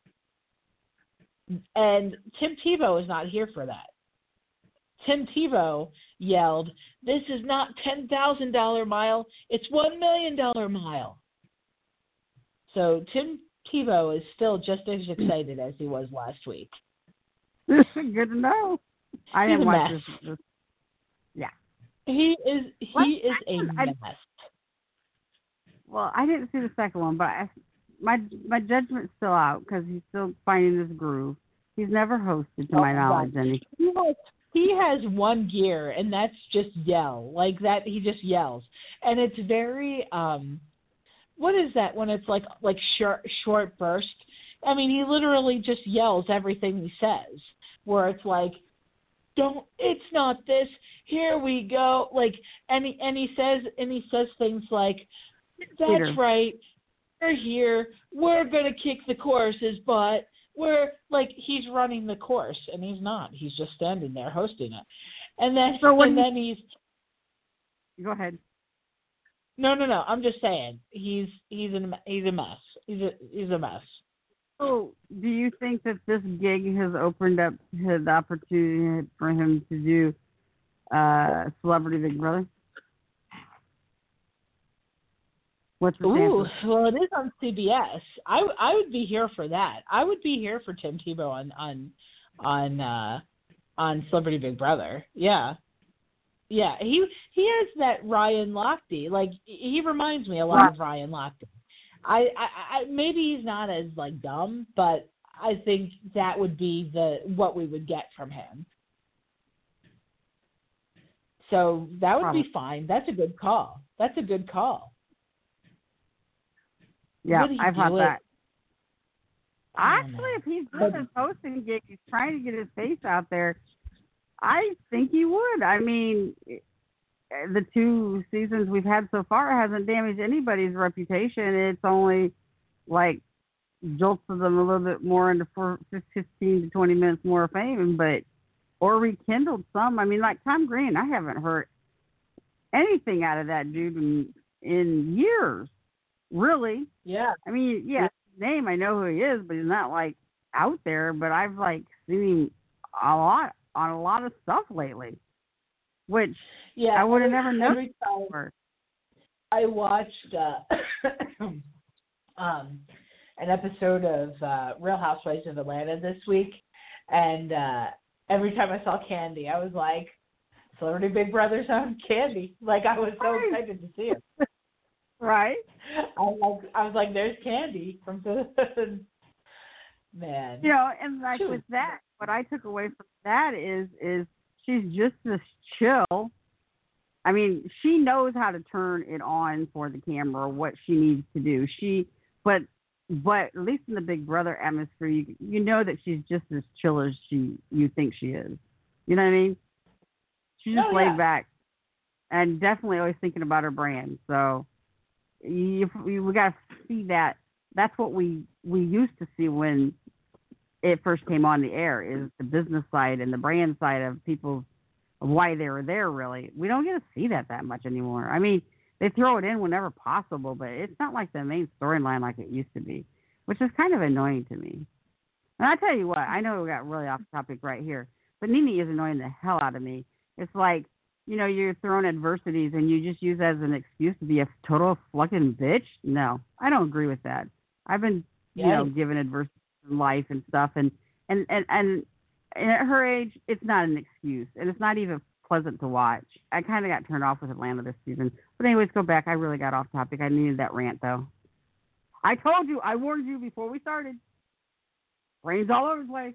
And Tim Tebow is not here for that. Tim Tebow yelled, "This is not ten thousand dollars mile, it's one million dollars mile." So Tim Tebow is still just as excited as he was last week. Good to know. I He's didn't a watch mess. this, this. Yeah. He is. What? He is I a didn't- I- mess. Well, I didn't see the second one, but I, my my judgment's still out because he's still finding his groove. He's never hosted, to Oh, my knowledge, God. any. He has, he has one gear, and that's just yell. Like that, he just yells, and it's very. um What is that when it's like like short short burst? I mean, he literally just yells everything he says. Where it's like, don't. It's not this. Here we go. Like, and he and he says and he says things like, that's Peter. right. We're here. We're gonna kick the course's butt. We're like he's running the course, and he's not. He's just standing there hosting it, and then So when and he- then he's Go ahead. no no no. I'm just saying he's he's a he's a mess. He's a he's a mess. So, do you think that this gig has opened up the opportunity for him to do uh, Celebrity Big Brother? What's your Ooh, chances? well, it is on C B S. I I would be here for that. I would be here for Tim Tebow on on on uh, on Celebrity Big Brother. Yeah. Yeah, he he has that Ryan Lochte. Like he reminds me a lot Right. of Ryan Lochte. I, I, I maybe he's not as like dumb, but I think that would be the what we would get from him. So that would Probably. be fine. That's a good call. That's a good call. Yeah, Would he I've do had it? that. I don't Actually, know. if he's But- doing his hosting gig, he's trying to get his face out there. I think he would. I mean, the two seasons we've had so far hasn't damaged anybody's reputation. It's only like jolted them a little bit more into for fifteen to twenty minutes more of fame, but or rekindled some. I mean, like Tom Green, I haven't heard anything out of that dude in, in years, really. Yeah. I mean, yeah, his name, I know who he is, but he's not like out there. But I've like seen him a lot on a lot of stuff lately, which Yeah. I would have never known Every time before. I watched uh, um, an episode of uh, Real Housewives of Atlanta this week, and uh, every time I saw Candy, I was like, Celebrity Big Brother's on Candy. Like I was so Right. excited to see her. Right? I was like, I was like, there's Candy from the man. You know, and like Shoot. with that, what I took away from that is is she's just this chill. I mean, she knows how to turn it on for the camera, what she needs to do. She, but but at least in the Big Brother atmosphere, you you know that she's just as chill as she you think she is. You know what I mean? She's just Oh, laid yeah. back, and definitely always thinking about her brand. So you, you we got to see that. That's what we we used to see when it first came on the air, is the business side and the brand side of people's of why they were there. Really, we don't get to see that that much anymore. I mean, they throw it in whenever possible, but it's not like the main storyline like it used to be, which is kind of annoying to me. And I tell you what, I know we got really off topic right here, but Nene is annoying the hell out of me. It's like, you know, you're thrown adversities and you just use that as an excuse to be a total fucking bitch. No, I don't agree with that. I've been, you Yeah. know, given adversity in life and stuff, and and and and and at her age, it's not an excuse, and it's not even pleasant to watch. I kind of got turned off with Atlanta this season. But anyways, go back. I really got off topic. I needed that rant, though. I told you. I warned you before we started. Brains all over the place.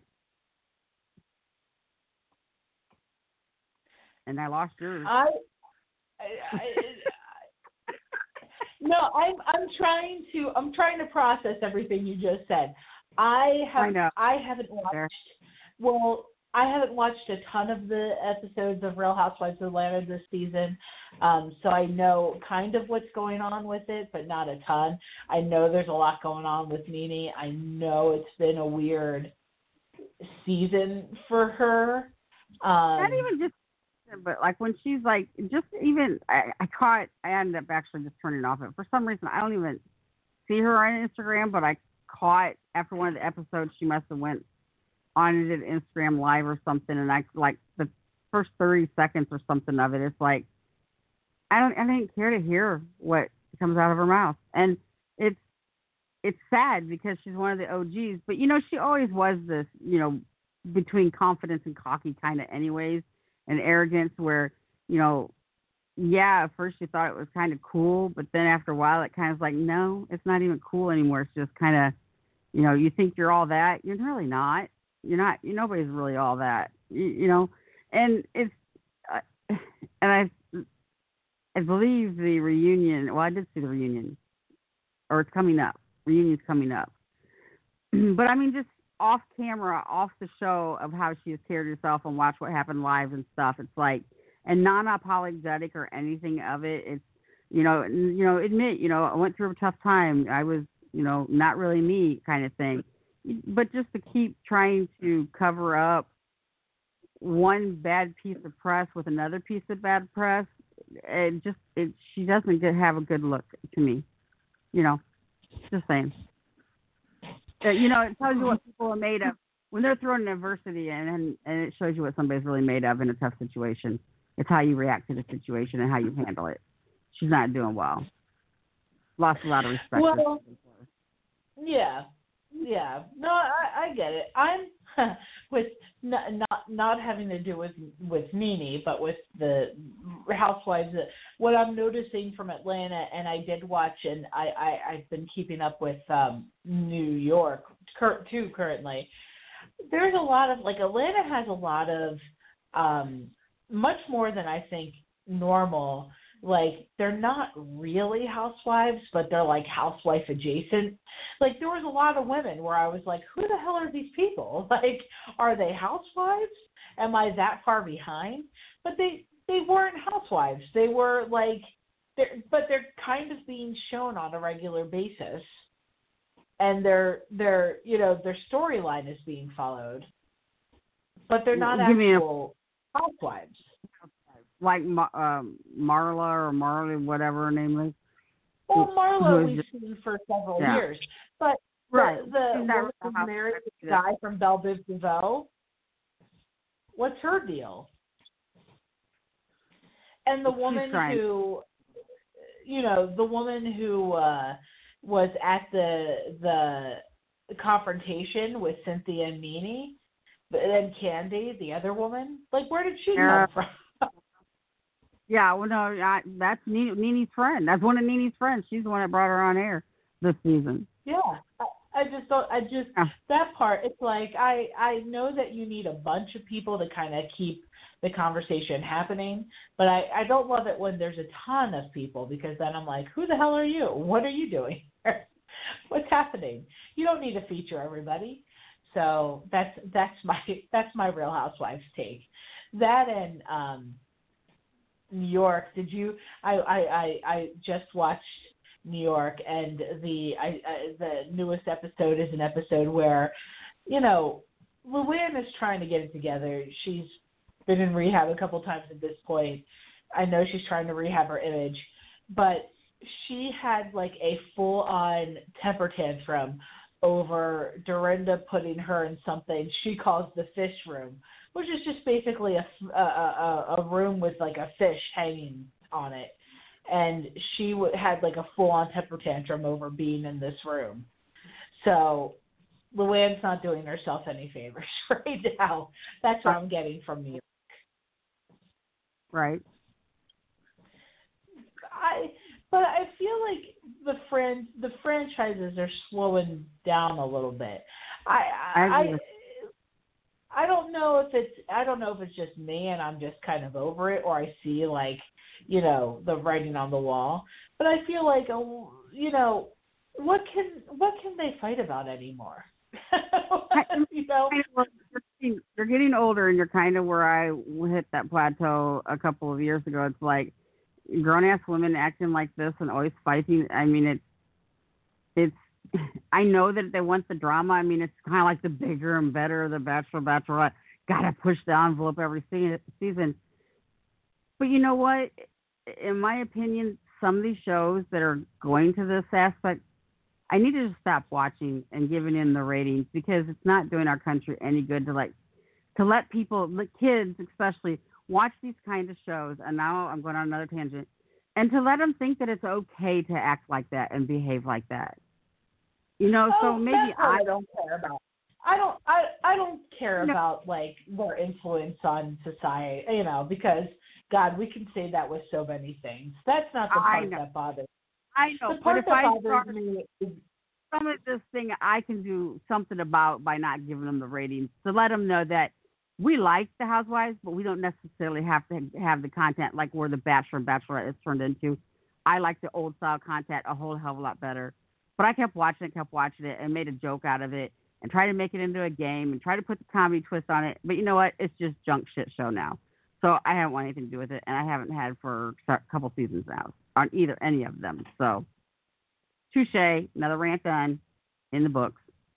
And I lost yours. I, I, I no, I'm I'm trying to I'm trying to process everything you just said. I have I know. I haven't watched There. well I haven't watched a ton of the episodes of Real Housewives of Atlanta this season, um, so I know kind of what's going on with it, but not a ton. I know there's a lot going on with Nene. I know it's been a weird season for her. Um, Not even just, but like when she's like, just even, I, I caught, I ended up actually just turning off it. For some reason, I don't even see her on Instagram, but I caught after one of the episodes, she must have went on and did Instagram live or something, and I like the first thirty seconds or something of it. It's like I don't, I didn't care to hear what comes out of her mouth, and it's it's sad because she's one of the O Gs. But you know, she always was this, you know, between confidence and cocky kind of anyways, and arrogance where, you know, yeah, at first you thought it was kind of cool, but then after a while it kind of like, no, it's not even cool anymore. It's just kind of, you know, you think you're all that. You're really not. You're not. You, nobody's really all that. You, you know, and it's, uh, and I, I believe the reunion. Well, I did see the reunion, or it's coming up. Reunion's coming up. But I mean, just off camera, off the show of how she has carried herself and watch what happened live and stuff. It's like, and non-apologetic or anything of it. It's, you know, you know, admit, you know, I went through a tough time. I was, you know, not really me kind of thing. But just to keep trying to cover up one bad piece of press with another piece of bad press, it just, it, she doesn't get, have a good look to me. You know, just saying. Uh, you know, it tells you what people are made of when they're throwing adversity in, and, and it shows you what somebody's really made of in a tough situation. It's how you react to the situation and how you handle it. She's not doing well. Lost a lot of respect. Well, yeah, yeah. No, I, I get it. I'm with not, not not having to do with with Nene, but with the Housewives. What I'm noticing from Atlanta, and I did watch, and I, I I've been keeping up with um, New York too currently. There's a lot of like Atlanta has a lot of um, much more than I think normal. Like, they're not really housewives, but they're like housewife adjacent. Like, there was a lot of women where I was like, who the hell are these people? Like, are they housewives? Am I that far behind? But they they weren't housewives. They were like, they're, but they're kind of being shown on a regular basis. And their their you know their storyline is being followed, but they're not Give actual a, housewives. Like um, Marla or Marley, whatever her name is. Well, Marla we've seen for several yeah. years, but right. the, the woman who's married to the guy from Belle Biv DeVoe, what's her deal? And the She's woman trying. who, you know, the woman who uh, was at the the confrontation with Cynthia and Nene, and Candy, the other woman, like, where did she yeah. come from? Yeah, well, no, I, that's Nene, Nene's friend. That's one of Nene's friends. She's the one that brought her on air this season. Yeah, I, I just don't. I just yeah. that part. It's like I I know that you need a bunch of people to kind of keep the conversation happening, but I I don't love it when there's a ton of people, because then I'm like, who the hell are you? What are you doing? What's happening? You don't need to feature everybody. So that's that's my that's my Real Housewives take. That and um. New York. Did you? I, I, I, I just watched New York, and the I, I, the newest episode is an episode where, you know, Luann is trying to get it together. She's been in rehab a couple times at this point. I know she's trying to rehab her image, but she had like a full-on temper tantrum over Dorinda putting her in something she calls the fish room, which is just basically a, a, a, a room with like a fish hanging on it. And she w- had like a full-on temper tantrum over being in this room. So Luann's not doing herself any favors right now. That's what I'm getting from New York. Right. I, but I feel like the fran- the franchises are slowing down a little bit. I, I, I, I I don't know if it's I don't know if it's just me and I'm just kind of over it, or I see like, you know, the writing on the wall. But I feel like, oh, you know, what can what can they fight about anymore? You know, you're getting older, and you're kind of where I hit that plateau a couple of years ago. It's like grown ass women acting like this and always fighting. I mean, it's it's. I know that they want the drama. I mean, it's kind of like the bigger and better, the Bachelor, Bachelorette. Gotta push the envelope every season. But you know what? In my opinion, some of these shows that are going to this aspect, I need to just stop watching and giving in the ratings, because it's not doing our country any good to like to let people, the kids especially, watch these kind of shows. And now I'm going on another tangent, and to let them think that it's okay to act like that and behave like that. You know, oh, so maybe I I don't care about. I don't I I don't care No. about like their influence on society, you know, because God, we can say that with so many things. That's not the I part know. that bothers. I know, The but part if that I bothers start me is some of this thing, I can do something about by not giving them the ratings to let them know that we like the Housewives, but we don't necessarily have to have the content like where the Bachelor and Bachelorette is turned into. I like the old style content a whole hell of a lot better. But I kept watching it, kept watching it, and made a joke out of it, and tried to make it into a game, and tried to put the comedy twist on it. But you know what? It's just junk shit show now. So I haven't wanted anything to do with it, and I haven't had for a couple seasons now on either any of them. So, touche, another rant done in the books.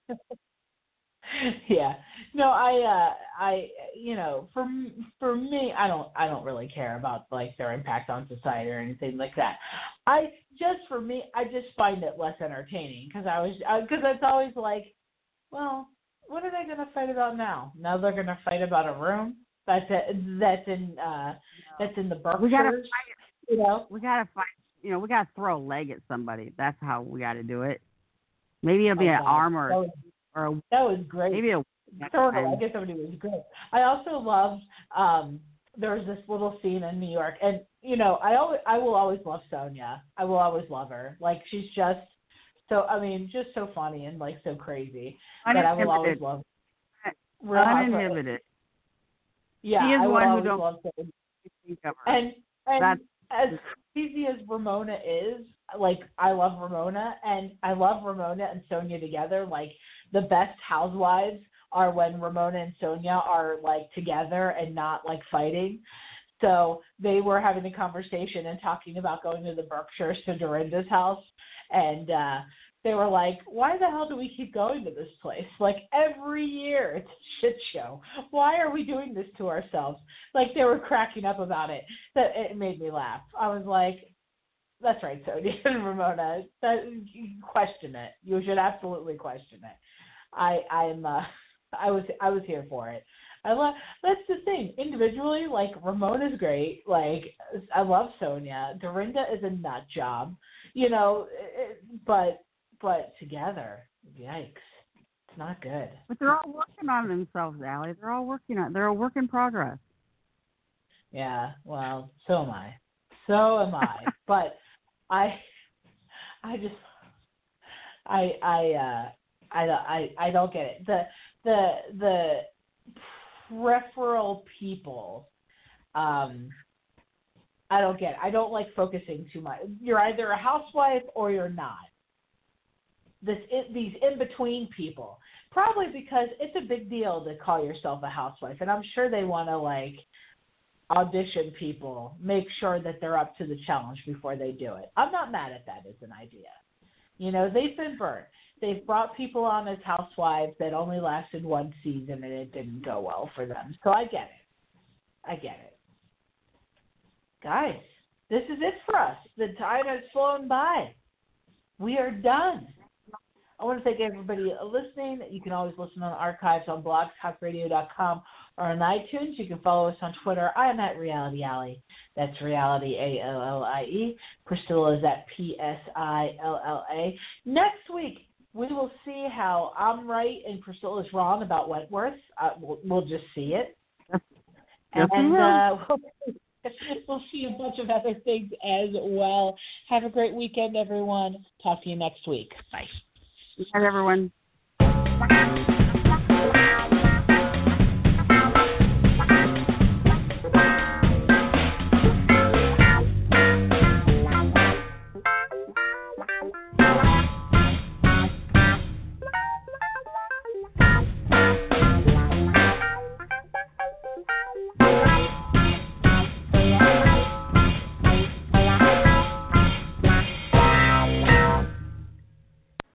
yeah. No, I uh I you know, for for me, I don't I don't really care about like their impact on society or anything like that. I just for me, I just find it less entertaining because I was because it's always like, well, what are they going to fight about now? Now they're going to fight about a room that's a, that's in uh that's in the Berkshires. We gotta fight, you know. We gotta fight. You know, we gotta throw a leg at somebody. That's how we gotta do it. Maybe it'll be Oh, an God. arm or, That was, or a, that was great. maybe a Throwing a leg at somebody was great. I also loved um there was this little scene in New York, and you know, I always I will always love Sonia. I will always love her. Like she's just so I mean, just so funny and like so crazy that I will always love her. Real uninhibited. Yeah, she is I will one who always don't love her. think of her. And and That's, as crazy as Ramona is, like I love Ramona, and I love Ramona and Sonia together. Like the best housewives are when Ramona and Sonia are like together and not like fighting. So they were having a conversation and talking about going to the Berkshires to Dorinda's house, and uh, they were like, "Why the hell do we keep going to this place? Like every year, it's a shit show. Why are we doing this to ourselves?" Like they were cracking up about it. That it made me laugh. I was like, "That's right, Sonia and Ramona. That, you question it. You should absolutely question it." I I'm uh, I was I was here for it. I love that's the thing. Individually, like Ramona's great. Like I love Sonia. Dorinda is a nut job, you know. It, but but together, yikes, it's not good. but they're all working on themselves, Allie. They're all working on. They're a work in progress. Yeah. Well, so am I. So am I. But I I just I I uh I I I don't get it. The the the peripheral people, um, I don't get it. I don't like focusing too much. You're either a housewife or you're not. This these in between people, probably because it's a big deal to call yourself a housewife, and I'm sure they want to like audition people, make sure that they're up to the challenge before they do it. I'm not mad at that as an idea. You know, they've been burnt. They've brought people on as housewives that only lasted one season and it didn't go well for them. So I get it. I get it. Guys, this is it for us. The time has flown by. We are done. I want to thank everybody listening. You can always listen on archives on blog talk radio dot com or on iTunes. You can follow us on Twitter. I am at Reality Allie. That's Reality, A L L I E. Priscilla is at P S I L L A. Next week, we will see how I'm right and Priscilla's wrong about Wentworth. Uh, we'll, we'll just see it. Yes, and we uh, we'll see a bunch of other things as well. Have a great weekend, everyone. Talk to you next week. Bye. Good night, everyone.